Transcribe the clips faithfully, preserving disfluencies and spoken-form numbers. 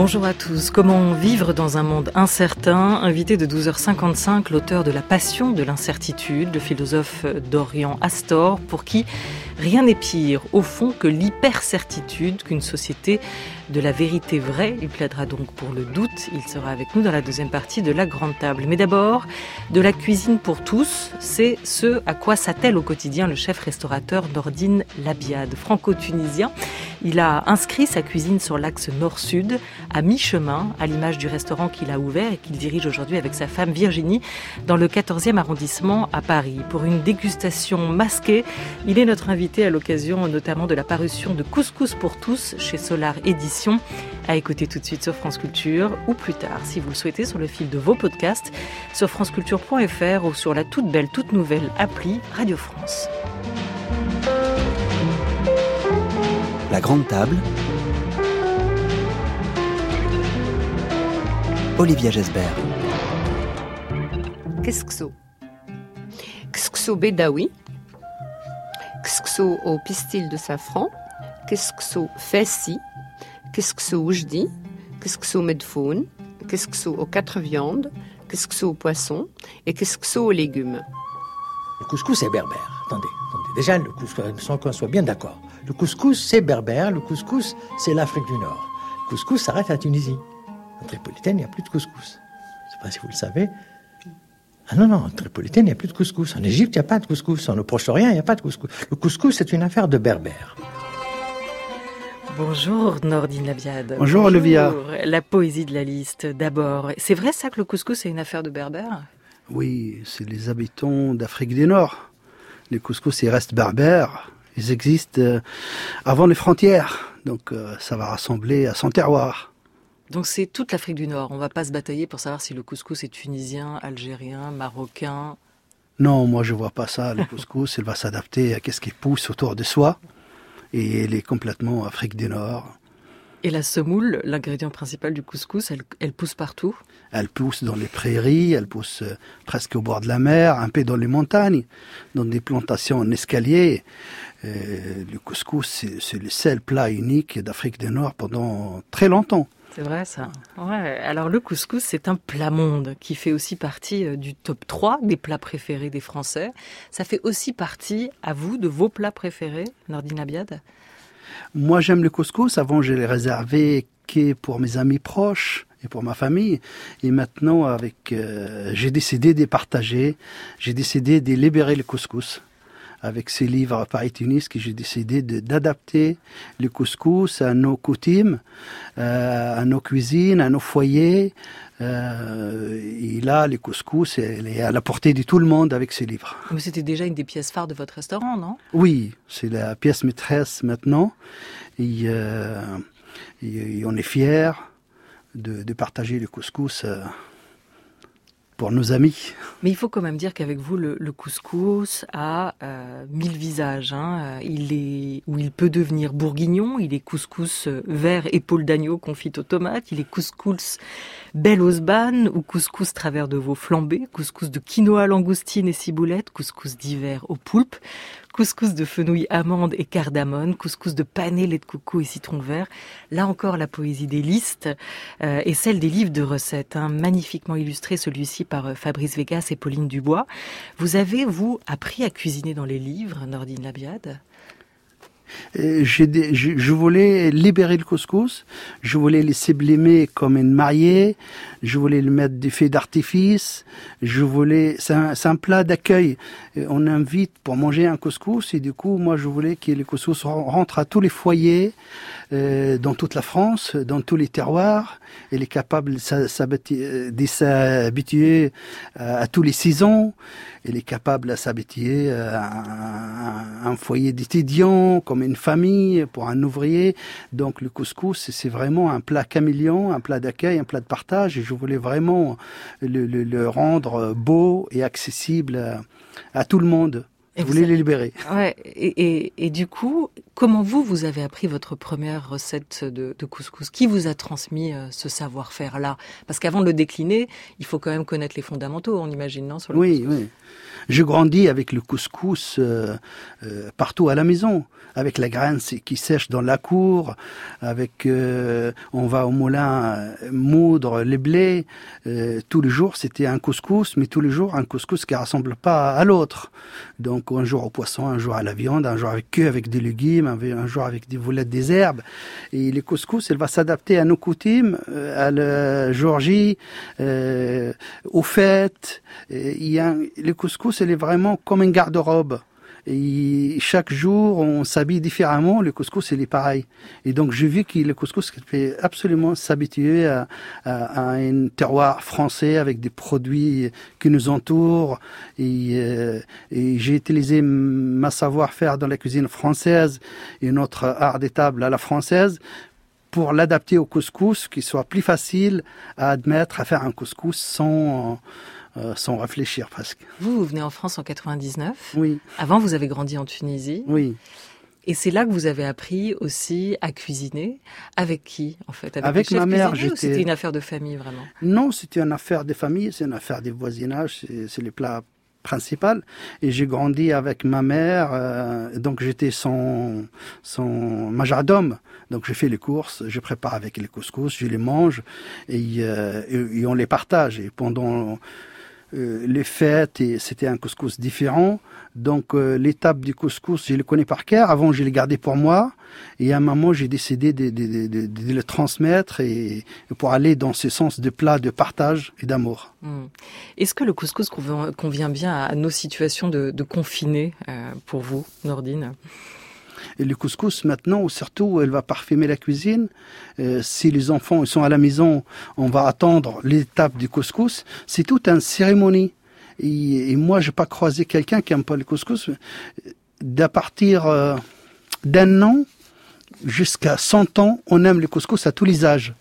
Bonjour à tous. Comment vivre dans un monde incertain ? Invité de douze heures cinquante-cinq, l'auteur de La Passion de l'incertitude, le philosophe d'Orient Astor, pour qui rien n'est pire, au fond, que l'hypercertitude, qu'une société de la vérité vraie. Il plaidera donc pour le doute. Il sera avec nous dans la deuxième partie de La Grande Table. Mais d'abord, de la cuisine pour tous, c'est ce à quoi s'attelle au quotidien le chef-restaurateur Nordine Labiad, franco-tunisien. Il a inscrit sa cuisine sur l'axe nord-sud, à mi-chemin, à l'image du restaurant qu'il a ouvert et qu'il dirige aujourd'hui avec sa femme Virginie dans le quatorzième arrondissement à Paris. Pour une dégustation masquée, il est notre invité à l'occasion notamment de la parution de Couscous pour tous chez Solar Éditions, à écouter tout de suite sur France Culture ou plus tard, si vous le souhaitez, sur le fil de vos podcasts, sur franceculture point f r ou sur la toute belle, toute nouvelle appli Radio France. La Grande Table, Olivia Gesbert. Keskso. Keskso bédaoui. Keskso au pistil de safran. Keskso fessi. Keskso oujdi. Keskso medfoun. Keskso aux quatre viandes. Keskso au poisson. Et keskso aux légumes. Le couscous est berbère. Attendez, attendez. Déjà, le couscous, sans qu'on soit bien d'accord. Le couscous, c'est berbère. Le couscous, c'est l'Afrique du Nord. Le couscous s'arrête à la Tunisie. En Tripolitaine, il n'y a plus de couscous. Je ne sais pas si vous le savez. Ah non, non, en Tripolitaine, il n'y a plus de couscous. En Égypte, il n'y a pas de couscous. En Proche-Orient, il n'y a pas de couscous. Le couscous, c'est une affaire de berbère. Bonjour Nordine Labiad. Bonjour, Bonjour Olivia. La poésie de la liste, d'abord. C'est vrai ça que le couscous est une affaire de berbère ? Oui, c'est les habitants d'Afrique du Nord. Les couscous, ils restent berbères. Ils existent euh, avant les frontières. Donc euh, ça va rassembler à son terroir. Donc c'est toute l'Afrique du Nord. On ne va pas se batailler pour savoir si le couscous est tunisien, algérien, marocain. Non, moi je ne vois pas ça. Le couscous, il va s'adapter à ce qui pousse autour de soi. Et il est complètement Afrique du Nord. Et la semoule, l'ingrédient principal du couscous, elle, elle pousse partout ? Elle pousse dans les prairies, elle pousse euh, presque au bord de la mer, un peu dans les montagnes, dans des plantations en escalier. Euh, le couscous, c'est, c'est le seul plat unique d'Afrique du Nord pendant très longtemps. C'est vrai ça. Ouais. Alors le couscous, c'est un plat monde qui fait aussi partie du top trois des plats préférés des Français. Ça fait aussi partie, à vous, de vos plats préférés, Nordine Labiad ? Moi, j'aime le couscous. Avant, je l'ai réservé que pour mes amis proches et pour ma famille. Et maintenant, avec, euh, j'ai décidé de partager. J'ai décidé de libérer le couscous. Avec ces livres Paris-Tunis, que j'ai décidé de, d'adapter le couscous à nos coutumes, euh, à nos cuisines, à nos foyers. Euh, et là, le couscous, elle est à la portée de tout le monde avec ces livres. Mais c'était déjà une des pièces phares de votre restaurant, non ? Oui, c'est la pièce maîtresse maintenant. Et, euh, et, et on est fiers de, de partager le couscous euh, pour nos amis. Mais il faut quand même dire qu'avec vous, le, le couscous a euh, mille visages. Hein. Il est, ou il peut devenir bourguignon, il est couscous vert épaule d'agneau confite aux tomates, il est couscous belle osbane ou couscous travers de veau flambé, couscous de quinoa, langoustine et ciboulette, couscous d'hiver au poulpe, couscous de fenouil, amande et cardamone, couscous de pané, lait de coco et citron vert. Là encore, la poésie des listes euh, et celle des livres de recettes, hein, magnifiquement illustré celui-ci par euh, Fabrice Vegas et Pauline Dubois. Vous avez, vous, appris à cuisiner dans les livres, Nordine Labiad ? Je, je, je voulais libérer le couscous, je voulais le sublimer comme une mariée, je voulais le mettre des feux d'artifice, je voulais, c'est un, c'est un plat d'accueil. On invite pour manger un couscous et du coup, moi je voulais que le couscous rentre à tous les foyers, euh, dans toute la France, dans tous les terroirs. Il est capable de s'habituer à tous les saisons. Il est capable de s'habituer à un foyer d'étudiants, comme une famille, pour un ouvrier. Donc le couscous, c'est vraiment un plat caméléon, un plat d'accueil, un plat de partage. Et je voulais vraiment le, le, le rendre beau et accessible à, à tout le monde. Je voulais les libérer. Ouais, et, et, et du coup, Comment vous, vous avez appris votre première recette de, de couscous? Qui vous a transmis euh, ce savoir-faire-là? Parce qu'avant de le décliner, il faut quand même connaître les fondamentaux, on imagine, non, sur le Oui, couscous. oui. J'ai grandi avec le couscous euh, euh, partout à la maison, avec la graine qui sèche dans la cour, avec euh, on va au moulin euh, moudre les blés. Euh, tous les jours, c'était un couscous, mais tous les jours, un couscous qui ne ressemble pas à l'autre. Donc, un jour au poisson, un jour à la viande, un jour avec que avec des légumes, un jour avec des volailles, des herbes. Et le couscous, elle va s'adapter à nos coutumes, à la jour J, euh, aux fêtes. Et il y a un, le couscous, elle est vraiment comme une garde-robe. Et chaque jour, on s'habille différemment. Le couscous, il est pareil. Et donc, j'ai vu que le couscous fait absolument s'habituer à, à, à un terroir français avec des produits qui nous entourent. Et, euh, et j'ai utilisé ma savoir-faire dans la cuisine française et notre art des tables à la française pour l'adapter au couscous, qu'il soit plus facile à admettre, à faire un couscous sans... Euh, sans réfléchir presque. Vous, vous venez en France en quatre-vingt-dix-neuf. Oui. Avant, vous avez grandi en Tunisie. Oui. Et c'est là que vous avez appris aussi à cuisiner. Avec qui, en fait? Avec, Avec ma mère, j'étais... Ou c'était une affaire de famille, vraiment? Non, c'était une affaire de famille, c'est une affaire des voisinages, c'est, c'est les plats principaux. Et j'ai grandi avec ma mère, euh, donc j'étais son, son majordome. Donc je fais les courses, je prépare avec les couscous, je les mange et, euh, et, et on les partage. Et pendant... Euh, les fêtes, et c'était un couscous différent. Donc euh, l'étape du couscous, je le connais par cœur. Avant, je l'ai gardé pour moi. Et à un moment, j'ai décidé de, de, de, de, de le transmettre et, et pour aller dans ce sens de plat, de partage et d'amour. Mmh. Est-ce que le couscous convient, convient bien à nos situations de, de confinés euh, pour vous, Nordine? Et le couscous, maintenant, surtout, elle va parfumer la cuisine. Euh, si les enfants ils sont à la maison, on va attendre l'étape du couscous. C'est toute une cérémonie. Et, et moi, je n'ai pas croisé quelqu'un qui n'aime pas le couscous. D'à partir euh, d'un an jusqu'à cent ans, on aime le couscous à tous les âges.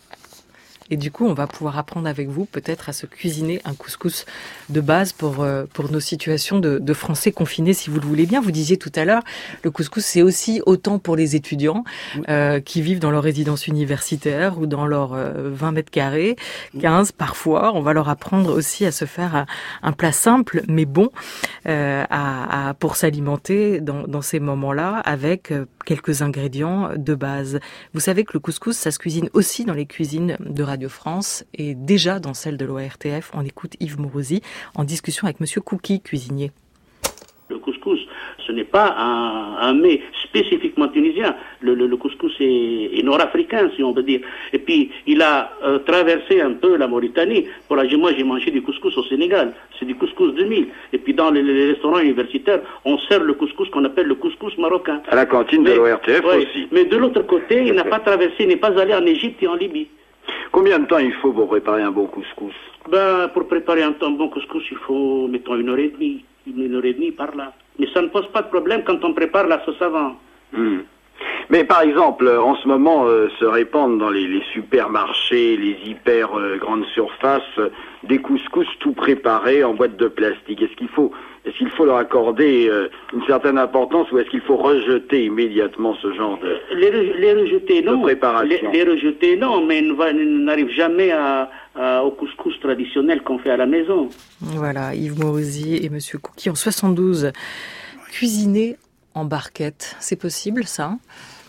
Et du coup, on va pouvoir apprendre avec vous peut-être à se cuisiner un couscous de base pour euh, pour nos situations de, de Français confinés, si vous le voulez bien. Vous disiez tout à l'heure, le couscous, c'est aussi autant pour les étudiants euh, qui vivent dans leur résidence universitaire ou dans leurs euh, vingt mètres carrés, quinze parfois. On va leur apprendre aussi à se faire un, un plat simple, mais bon, euh, à, à, pour s'alimenter dans, dans ces moments-là avec euh, quelques ingrédients de base. Vous savez que le couscous, ça se cuisine aussi dans les cuisines de Radio France et déjà dans celle de l'O R T F. On écoute Yves Mourouzi en discussion avec Monsieur Kouki, cuisinier. Le couscous, ce n'est pas un, un mets spécifiquement tunisien. Le, le, le couscous est, est nord-africain, si on peut dire. Et puis, il a euh, traversé un peu la Mauritanie. Pour la, moi, j'ai mangé du couscous au Sénégal. C'est du couscous deux mille. Et puis, dans les, les restaurants universitaires, on sert le couscous qu'on appelle le couscous marocain. À la cantine mais, de l'O R T F ouais, aussi. Mais de l'autre côté, il n'a pas traversé, il n'est pas allé en Égypte et en Libye. Combien de temps il faut pour préparer un bon couscous? Ben, pour préparer un, un bon couscous, il faut, mettons, une heure et demie. Une heure et demie par là. Mais ça ne pose pas de problème quand on prépare la sauce avant. Mmh. Mais par exemple, en ce moment, euh, se répandent dans les, les supermarchés, les hyper euh, grandes surfaces, euh, des couscous tout préparés en boîte de plastique. Est-ce qu'il faut, est-ce qu'il faut leur accorder euh, une certaine importance ou est-ce qu'il faut rejeter immédiatement ce genre de, les, re, les rejeter, non. de préparation? Les, les rejeter, non, mais on n'arrive jamais à, à, au couscous traditionnel qu'on fait à la maison. Voilà, Yves Mourouzi et Monsieur Kouki en soixante-douze. Cuisiner en barquette, c'est possible ça?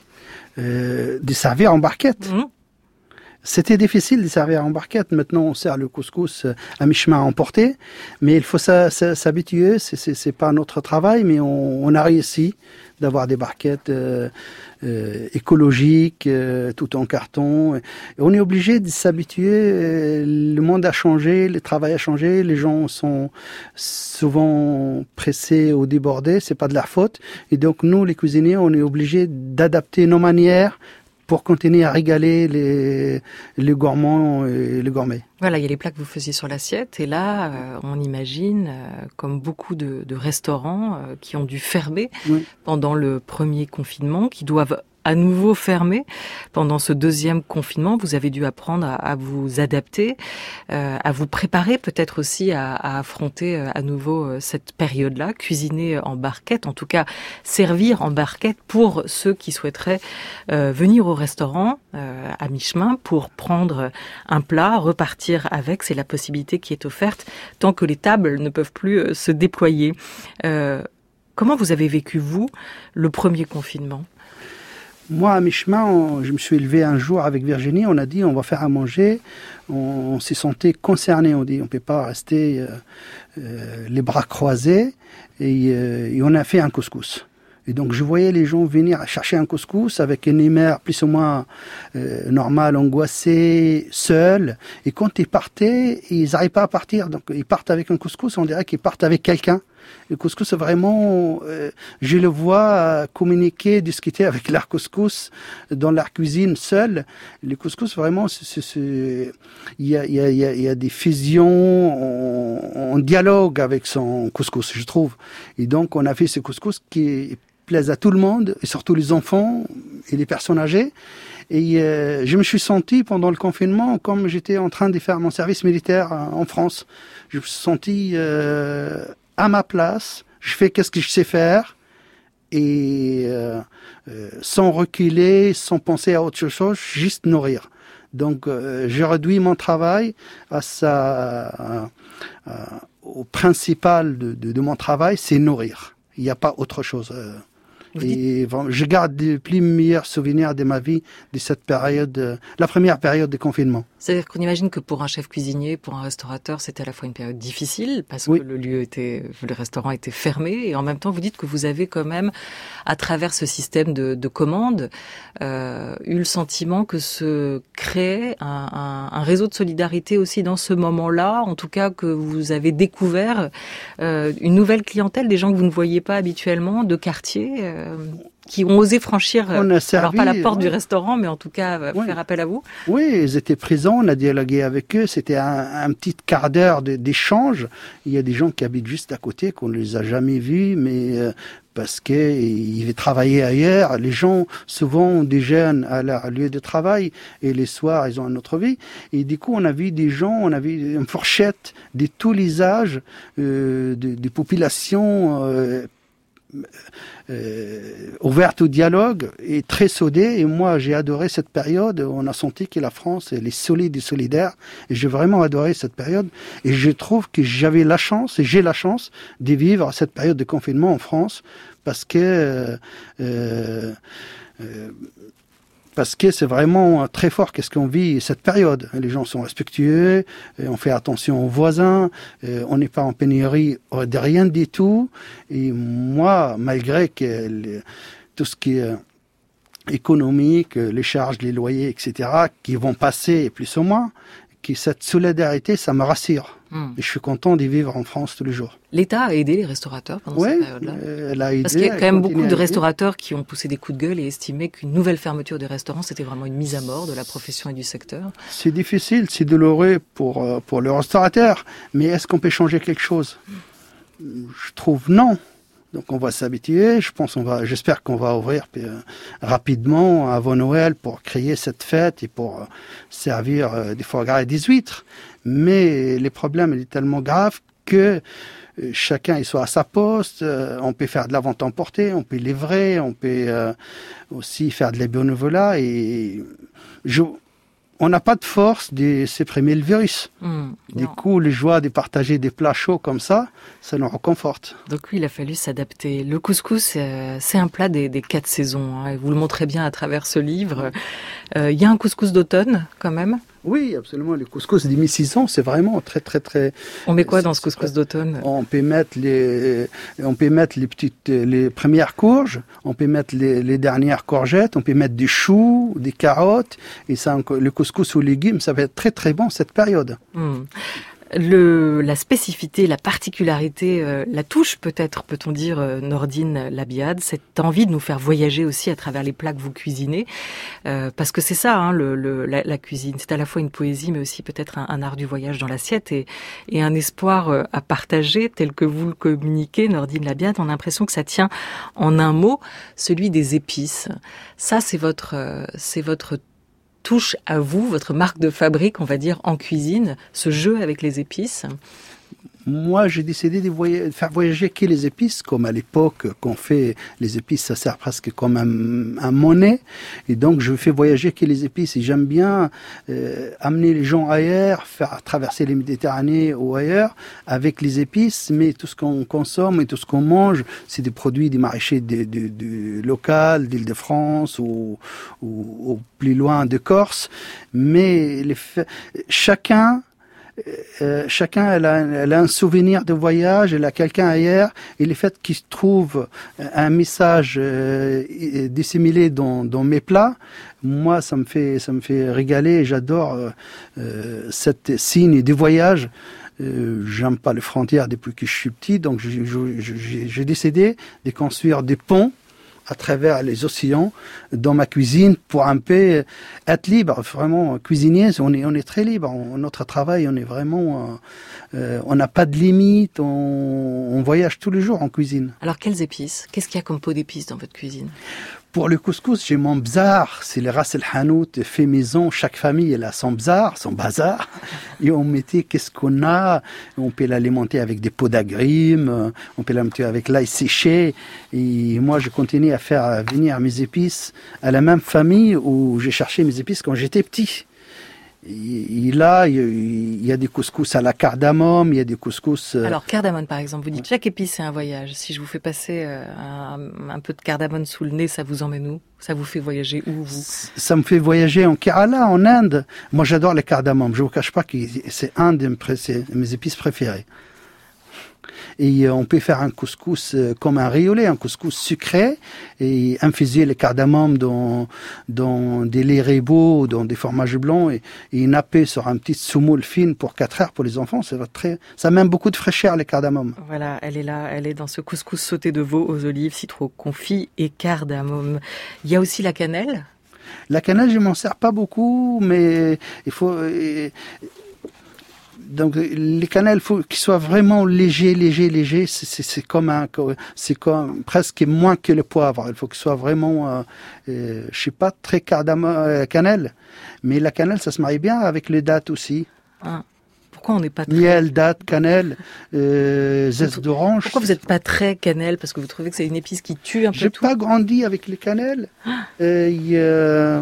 euh, De servir en barquette. Mmh. C'était difficile de servir en barquette. Maintenant, on sert le couscous à mi-chemin à emporter. Mais il faut s'habituer. C'est, c'est, c'est pas notre travail, mais on, on a réussi d'avoir des barquettes euh, euh, écologiques, euh, tout en carton. Et on est obligé de s'habituer. Le monde a changé, le travail a changé. Les gens sont souvent pressés ou débordés. C'est pas de leur faute. Et donc, nous, les cuisiniers, on est obligés d'adapter nos manières pour continuer à régaler les, les gourmands et les gourmets. Voilà, il y a les plats que vous faisiez sur l'assiette, et là, euh, on imagine, euh, comme beaucoup de, de restaurants euh, qui ont dû fermer oui. pendant le premier confinement, qui doivent à nouveau fermés pendant ce deuxième confinement. Vous avez dû apprendre à, à vous adapter, euh, à vous préparer peut-être aussi à, à affronter à nouveau cette période-là, cuisiner en barquette, en tout cas servir en barquette pour ceux qui souhaiteraient euh, venir au restaurant euh, à mi-chemin pour prendre un plat, repartir avec. C'est la possibilité qui est offerte tant que les tables ne peuvent plus euh, se déployer. Euh, comment vous avez vécu, vous, le premier confinement ? Moi, à mi-chemin, on, je me suis élevé un jour avec Virginie, on a dit on va faire à manger, on, on s'est senti concerné, on dit on ne peut pas rester euh, euh, les bras croisés, et, euh, et on a fait un couscous. Et donc je voyais les gens venir chercher un couscous avec une humeur plus ou moins euh, normale, angoissée, seule. Et quand ils partaient, ils n'arrivent pas à partir. Donc ils partent avec un couscous, on dirait qu'ils partent avec quelqu'un. Le couscous, vraiment, euh, je le vois euh, communiquer, discuter avec leur couscous dans leur cuisine seule. Le couscous, vraiment, c'est, c'est, c'est... Il, y a, il, y a, il y a des fusions en, en dialogue avec son couscous, je trouve. Et donc, on a fait ce couscous qui plaise à tout le monde, et surtout les enfants et les personnes âgées. Et euh, je me suis senti pendant le confinement comme j'étais en train de faire mon service militaire en France. Je me suis senti euh, à ma place, je fais qu'est-ce que je sais faire, et euh, euh, sans reculer, sans penser à autre chose, juste nourrir. Donc euh, je réduis mon travail à sa, à, à, au principal de, de, de mon travail, c'est nourrir. Il n'y a pas autre chose. Euh, Et vraiment, je garde les plus meilleurs souvenirs de ma vie de cette période, euh, la première période de confinement. C'est-à-dire qu'on imagine que pour un chef cuisinier, pour un restaurateur, c'était à la fois une période difficile parce oui. que le lieu était, le restaurant était fermé, et en même temps, vous dites que vous avez quand même, à travers ce système de, de commandes, euh, eu le sentiment que se créait un, un, un réseau de solidarité aussi dans ce moment-là. En tout cas, que vous avez découvert euh, une nouvelle clientèle, des gens que vous ne voyiez pas habituellement, de quartier. Euh, qui ont osé franchir, on a servi, alors pas la porte ouais. du restaurant, mais en tout cas ouais. faire appel à vous. Oui, ils étaient présents, on a dialogué avec eux, c'était un, un petit quart d'heure de, d'échange. Il y a des gens qui habitent juste à côté, qu'on ne les a jamais vus, mais euh, parce qu'ils travaillaient ailleurs. Les gens, souvent, déjeunent à leur lieu de travail, et les soirs, ils ont une autre vie. Et du coup, on a vu des gens, on a vu une fourchette de tous les âges, euh, de, de populations euh, Euh, ouverte au dialogue et très soudée. Et moi, j'ai adoré cette période. On a senti que la France, elle est solide et solidaire. Et j'ai vraiment adoré cette période. Et je trouve que j'avais la chance, et j'ai la chance de vivre cette période de confinement en France, parce que euh, euh, euh, parce que c'est vraiment très fort qu'est-ce qu'on vit cette période. Les gens sont respectueux, on fait attention aux voisins, on n'est pas en pénurie de rien du tout. Et moi, malgré que les, tout ce qui est économique, les charges, les loyers, et cetera, qui vont passer plus ou moins, que cette solidarité, ça me rassure. Mmh. Et je suis content d'y vivre en France tous les jours. L'État a aidé les restaurateurs pendant ouais, cette période-là. Elle a aidé, parce qu'il y a quand même beaucoup de aider. restaurateurs qui ont poussé des coups de gueule et estimé qu'une nouvelle fermeture des restaurants, c'était vraiment une mise à mort de la profession et du secteur. C'est difficile, c'est douloureux pour, pour le restaurateur. Mais est-ce qu'on peut changer quelque chose ? Je trouve non. Donc on va s'habituer. Je pense on va, j'espère qu'on va ouvrir euh, rapidement avant Noël pour créer cette fête et pour euh, servir euh, des foie gras et des huîtres. Mais les problèmes il est tellement grave que euh, chacun il soit à sa poste. Euh, on peut faire de la vente emportée, on peut livrer, on peut euh, aussi faire de la bénévolat. Et je, on n'a pas de force de supprimer le virus. Mmh, du non. coup, les joies de partager des plats chauds comme ça, ça nous réconforte. Donc oui, il a fallu s'adapter. Le couscous, euh, c'est un plat des, des quatre saisons. Hein, et vous le montrez bien à travers ce livre. Euh, il y a un couscous d'automne, quand même. Oui, absolument. Le couscous des mi-saison, c'est vraiment très, très, très... On met quoi dans ce couscous d'automne ? On peut mettre les, on peut mettre les petites, les premières courges, on peut mettre les, les dernières courgettes, on peut mettre des choux, des carottes, et ça, le couscous aux légumes, ça va être très, très bon cette période. Mmh. Le, la spécificité, la particularité, euh, la touche peut-être, peut-on dire, euh, Nordine Labiad, cette envie de nous faire voyager aussi à travers les plats que vous cuisinez, euh, parce que c'est ça, hein, le, le, la, la cuisine, c'est à la fois une poésie, mais aussi peut-être un, un art du voyage dans l'assiette et, et un espoir euh, à partager tel que vous le communiquez, Nordine Labiad. On a l'impression que ça tient en un mot, celui des épices. Ça, c'est votre, euh, c'est votre touche à vous, votre marque de fabrique, on va dire, en cuisine, ce jeu avec les épices. Moi, j'ai décidé de, voy- de faire voyager que les épices, comme à l'époque, qu'on fait les épices, ça sert presque comme un, un monnaie. Et donc, je fais voyager que les épices. Et j'aime bien euh, amener les gens ailleurs, faire traverser les Méditerranées ou ailleurs avec les épices. Mais tout ce qu'on consomme et tout ce qu'on mange, c'est des produits des maraîchers de, de, de local, d'Île-de-France ou, ou, ou plus loin de Corse. Mais les fa- chacun... Euh, chacun elle a, elle a un souvenir de voyage, elle a quelqu'un ailleurs, et le fait qu'il trouve un message euh, dissimulé dans, dans mes plats, moi ça me fait ça me fait régaler, et j'adore euh, cette signe du voyage. Euh, j'aime pas les frontières depuis que je suis petit, donc j'ai, j'ai, j'ai décidé de construire des ponts à travers les océans dans ma cuisine pour un peu être libre. Vraiment, cuisinier, on est, on est très libre. On, notre travail, on est vraiment, euh, on n'a pas de limite. On, on voyage tous les jours en cuisine. Alors, quelles épices? Qu'est-ce qu'il y a comme pot d'épices dans votre cuisine? Pour le couscous, j'ai mon bzar, c'est le ras el hanout fait maison. Chaque famille, elle a son bzar, son bazar. Et on mettait qu'est-ce qu'on a. On peut l'alimenter avec des pots d'agrumes, on peut l'alimenter avec l'ail séché. Et moi, je continue à faire venir mes épices à la même famille où j'ai cherché mes épices quand j'étais petit. Et là, il y a des couscous à la cardamome, il y a des couscous... Alors, cardamome, par exemple, vous dites chaque épice, c'est un voyage. Si je vous fais passer un, un peu de cardamome sous le nez, ça vous emmène où? Ça vous fait voyager où, vous? Ça me fait voyager en Kerala, en Inde. Moi, j'adore les cardamomes. Je ne vous cache pas que c'est un de mes épices préférées. Et on peut faire un couscous comme un riz au lait, un couscous sucré, et infuser les cardamomes dans, dans des laits ribauds, dans des fromages blancs, et, et napper sur un petit semoule fine pour quatre heures pour les enfants. Ça va très, ça met beaucoup de fraîcheur, les cardamomes. Voilà, elle est là, elle est dans ce couscous sauté de veau aux olives, citron confit et cardamome. Il y a aussi la cannelle. La cannelle, je m'en sers pas beaucoup, mais il faut... Et, donc les cannelles, faut qu'ils soient vraiment légers, légers, légers. C'est, c'est, c'est comme un, c'est comme presque moins que le poivre. Il faut qu'ils soient vraiment, euh, euh, je sais pas, très cardamome, euh, cannelle. Mais la cannelle, ça se marie bien avec les dattes aussi. Ah. Pourquoi on n'est pas très... Miel, date, cannelle, euh, zeste d'orange. Pourquoi vous n'êtes pas très cannelle? Parce que vous trouvez que c'est une épice qui tue un peu J'ai tout? J'ai pas grandi avec les cannelles. Ah. Euh, y, euh,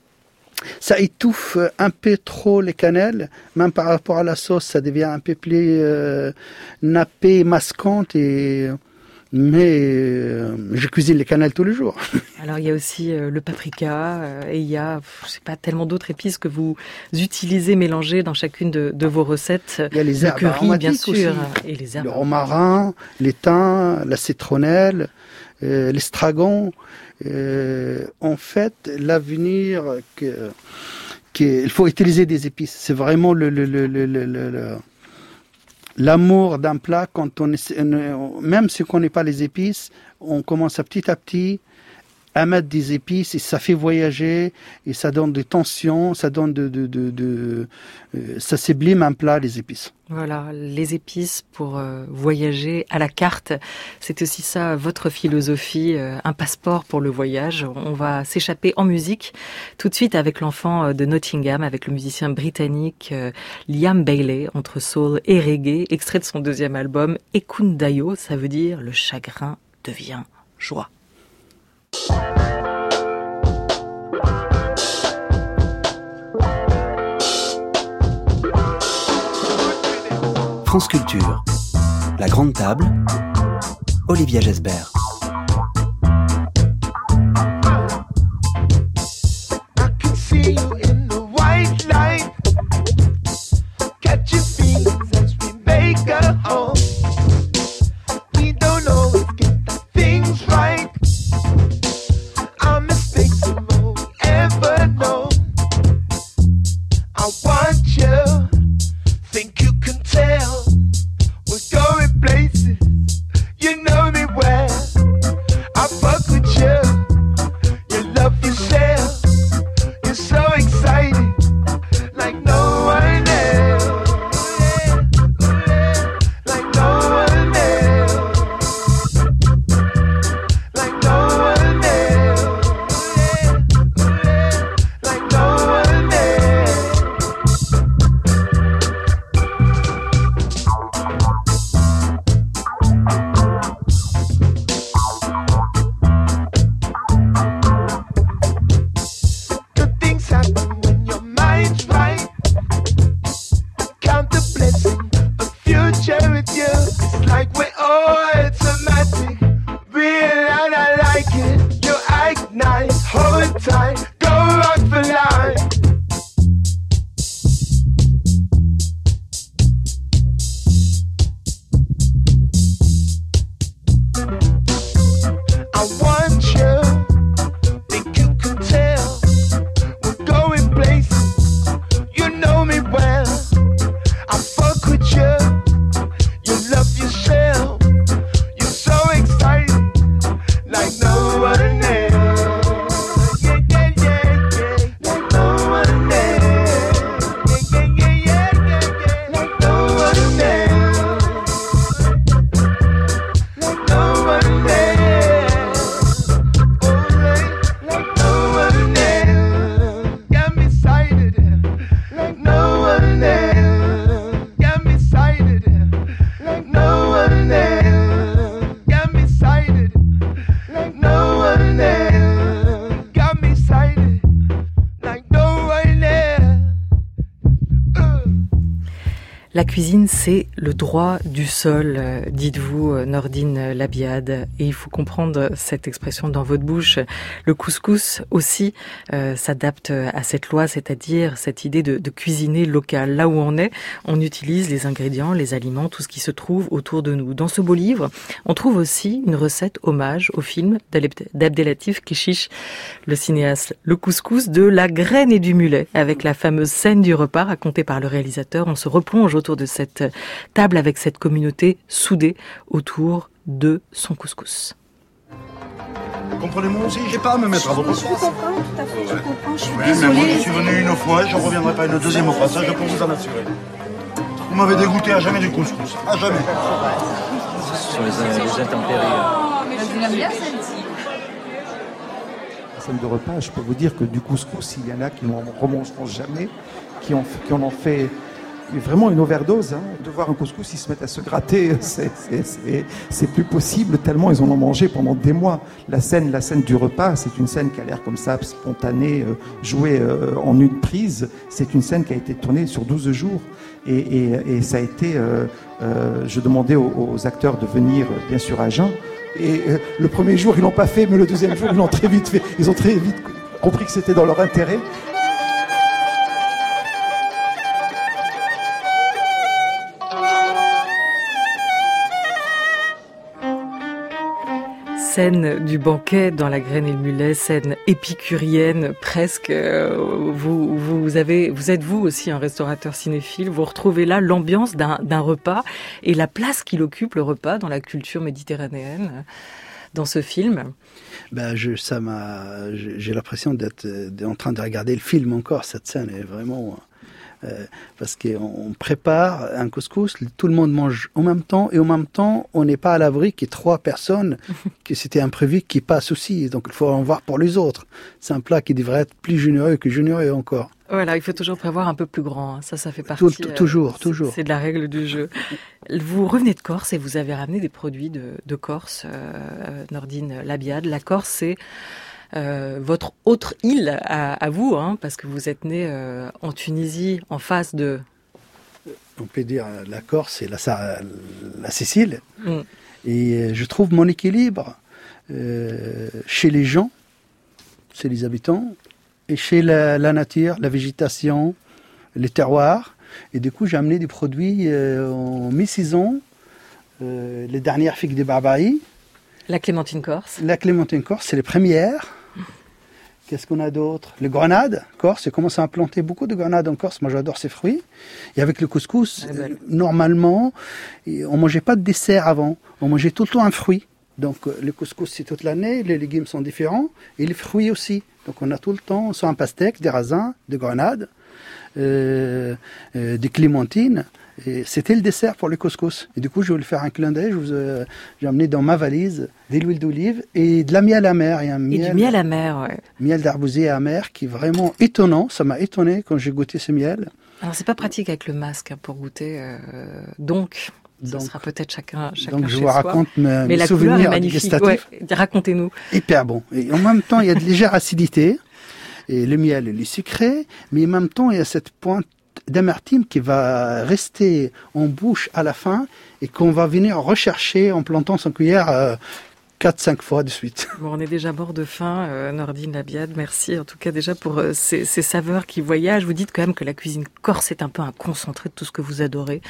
ça étouffe un peu trop les cannelles, même par rapport à la sauce, ça devient un peu plus euh, nappé, masquante. Et mais euh, je cuisine les cannelles tous les jours. Alors il y a aussi euh, le paprika euh, et il y a, je sais pas, tellement d'autres épices que vous utilisez mélangées dans chacune de, de vos recettes. Il y a les herbes curry, bien aromatiques sûr, aussi. Et les herbes. Le romarin, l'étain, la citronnelle, euh, l'estragon. Euh, en fait, l'avenir, que, que, il faut utiliser des épices. C'est vraiment le, le, le, le, le, le l'amour d'un plat. Quand on est, même si on ne connaît pas les épices, on commence à petit à petit à mettre des épices et ça fait voyager et ça donne des tensions, ça donne de, de, de, de euh, ça sublime un plat, les épices. Voilà, les épices pour euh, voyager à la carte. C'est aussi ça, votre philosophie, euh, un passeport pour le voyage. On va s'échapper en musique tout de suite avec l'enfant de Nottingham, avec le musicien britannique euh, Liam Bailey, entre soul et reggae, extrait de son deuxième album, Ekundayo, ça veut dire le chagrin devient joie. France Culture, la grande table, Olivia Gesbert. I want you, think you can tell, we're going places. You know me well. I fuck with you. You love yourself. You're so excited, like no one else. Like no one else. Like no one else. Like no one else. Good things happen when your mind's right. Count the blessing, a future with you. It's like we're automatic. Real and I like it. You act nice, hold tight, go rock for life. I want you, think you could tell. We're going places, you know me well. I fuck with you, you love yourself. You're so excited, like no one else. Yeah, yeah, yeah, yeah, like no one else. Yeah, yeah, yeah, yeah, yeah, like no one else. Like no one else. Oh, like, like no one else. Got me excited, like no one else. Got me excited, like no one else. Got me excited, like no one else. Got me excited, like no one else. Uh. La cuisine, c'est le droit du sol, euh, dites-vous, euh, Nordine Labiad. Et il faut comprendre cette expression dans votre bouche. Le couscous aussi euh, s'adapte à cette loi, c'est-à-dire cette idée de, de cuisiner local. Là où on est, on utilise les ingrédients, les aliments, tout ce qui se trouve autour de nous. Dans ce beau livre, on trouve aussi une recette hommage au film d'Abdelatif Kechiche, le cinéaste. Le couscous de la graine et du mulet, avec la fameuse scène du repas racontée par le réalisateur. On se replonge autour de cette table avec cette communauté soudée autour de son couscous. Comprenez-moi aussi, j'ai pas à me mettre à votre place. Je comprends, tout à fait, je comprends, je suis Ouais, désolée. mais moi, je suis venu une fois, je ne reviendrai pas une deuxième fois, ça je peux vous en assurer. Vous m'avez dégoûté à jamais du couscous, à jamais. Ce sont les, les intempéries. Oh, mais je l'aime bien celle-ci. La scène de repas, je peux vous dire que du couscous, il y en a qui n'en remangeront jamais, qui, ont, qui en ont fait vraiment une overdose. Hein. De voir un couscous, ils se mettent à se gratter, c'est, c'est, c'est, c'est plus possible, tellement ils en ont mangé pendant des mois. La scène, la scène du repas, c'est une scène qui a l'air comme ça, spontanée, euh, jouée euh, en une prise. C'est une scène qui a été tournée sur douze jours. Et, et, et ça a été... Euh, euh, je demandais aux, aux acteurs de venir, bien sûr, à Jeun. Et euh, le premier jour, ils l'ont pas fait, mais le deuxième jour, ils l'ont très vite fait. Ils ont très vite compris que c'était dans leur intérêt. Scène du banquet dans la graine et le mulet, scène épicurienne presque. Vous, vous, avez, vous êtes vous aussi un restaurateur cinéphile. Vous retrouvez là l'ambiance d'un, d'un repas et la place qu'il occupe le repas dans la culture méditerranéenne dans ce film. Ben je, ça m'a, j'ai l'impression d'être, d'être en train de regarder le film encore. Cette scène est vraiment... Euh, parce qu'on prépare un couscous, tout le monde mange en même temps, et en même temps, on n'est pas à l'abri qu'il y ait trois personnes, que c'était imprévu, qui passent aussi. Donc il faut en voir pour les autres. C'est un plat qui devrait être plus généreux que généreux encore. Voilà, il faut toujours prévoir un peu plus grand. Ça, ça fait partie. Tout, tout, toujours, euh, toujours. C'est de la règle du jeu. Vous revenez de Corse et vous avez ramené des produits de, de Corse, euh, Nordine Labiad. La Corse, c'est Euh, votre autre île à, à vous, hein, parce que vous êtes né euh, en Tunisie, en face de... On peut dire la Corse et la, la Sicile. Mm. Et je trouve mon équilibre euh, chez les gens, chez les habitants, et chez la, la nature, la végétation, les terroirs. Et du coup, j'ai amené des produits euh, en mi-saison, euh, les dernières figues de Barbarie. La clémentine corse. La clémentine corse, c'est les premières. Qu'est-ce qu'on a d'autre? Les grenades, Corse, ils commencent à implanter beaucoup de grenades en Corse. Moi, j'adore ces fruits. Et avec le couscous, Ah, ben. euh, normalement, on mangeait pas de dessert avant. On mangeait tout le temps un fruit. Donc, euh, le couscous, c'est toute l'année. Les légumes sont différents. Et les fruits aussi. Donc, on a tout le temps soit un pastèque, des raisins, des grenades, euh, euh, des clémentines. Et c'était le dessert pour le couscous. Et du coup, je voulais faire un clin d'œil. Je vous, euh, j'ai emmené dans ma valise de l'huile d'olive et de la miel amer. Et, un Et miel, du miel amer, ouais. miel d'arbousier amer qui est vraiment étonnant. Ça m'a étonné quand j'ai goûté ce miel. Alors, c'est pas pratique avec le masque hein, pour goûter. Euh, donc, ça Donc- sera peut-être chacun, chacun Donc, je chez vous soi. raconte mes, Mais mes la couleur est souvenirs magnifique. dégustatifs. Ouais, racontez-nous. Hyper bon. Et en même temps, il y a de légère acidité. Et le miel, il est sucré. Mais en même temps, il y a cette pointe d'amertume qui va rester en bouche à la fin et qu'on va venir rechercher en plantant son cuillère euh, quatre cinq fois de suite. Bon, on est déjà mort de faim, euh, Nordine Labiad. Merci en tout cas déjà pour euh, ces, ces saveurs qui voyagent. Vous dites quand même que la cuisine corse est un peu un concentré de tout ce que vous adorez.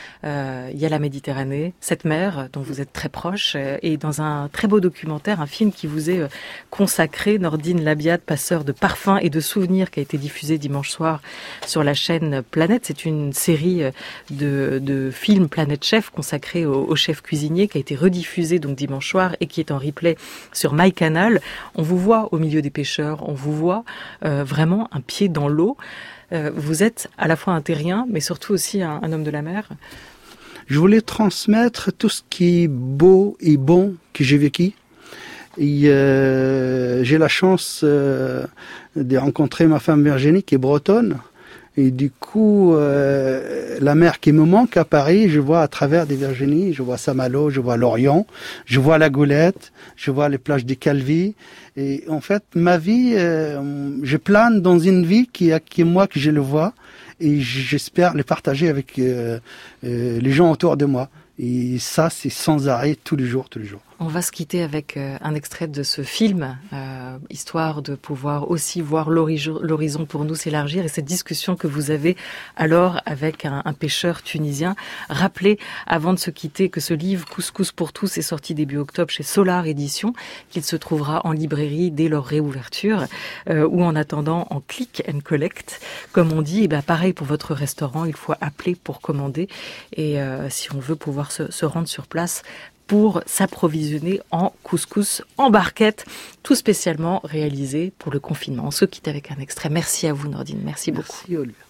Euh, il y a la Méditerranée, cette mer dont vous êtes très proche, euh, et dans un très beau documentaire, un film qui vous est euh, consacré, Nordine Labiad, passeur de parfums et de souvenirs, qui a été diffusé dimanche soir sur la chaîne Planète. C'est une série euh, de, de films Planète Chef consacrée au, au chef cuisinier, qui a été rediffusée donc dimanche soir et qui est en replay sur MyCanal. On vous voit au milieu des pêcheurs, on vous voit euh, vraiment un pied dans l'eau. Euh, vous êtes à la fois un terrien, mais surtout aussi un, un homme de la mer. Je voulais transmettre tout ce qui est beau et bon que j'ai vécu. Et euh, j'ai la chance euh, de rencontrer ma femme Virginie qui est bretonne. Et du coup, euh, la mer qui me manque à Paris, je vois à travers des Virginie, je vois Saint-Malo, je vois Lorient, je vois la Goulette, je vois les plages des Calvi. Et en fait, ma vie, euh, je plane dans une vie qui est, qui est moi que je le vois. Et j'espère le partager avec euh, euh, les gens autour de moi. Et ça, c'est sans arrêt, tous les jours, tous les jours. On va se quitter avec euh, un extrait de ce film, euh, histoire de pouvoir aussi voir l'horizon, l'horizon pour nous s'élargir, et cette discussion que vous avez alors avec un, un pêcheur tunisien. Rappelez, avant de se quitter, que ce livre Couscous pour tous est sorti début octobre chez Solar Éditions, qu'il se trouvera en librairie dès leur réouverture, euh, ou en attendant en click and collect. Comme on dit, et ben pareil pour votre restaurant, il faut appeler pour commander, et euh, si on veut pouvoir se, se rendre sur place pour s'approvisionner en couscous en barquette, tout spécialement réalisé pour le confinement. On se quitte avec un extrait. Merci à vous, Nordine. Merci, Merci, beaucoup. Olivier.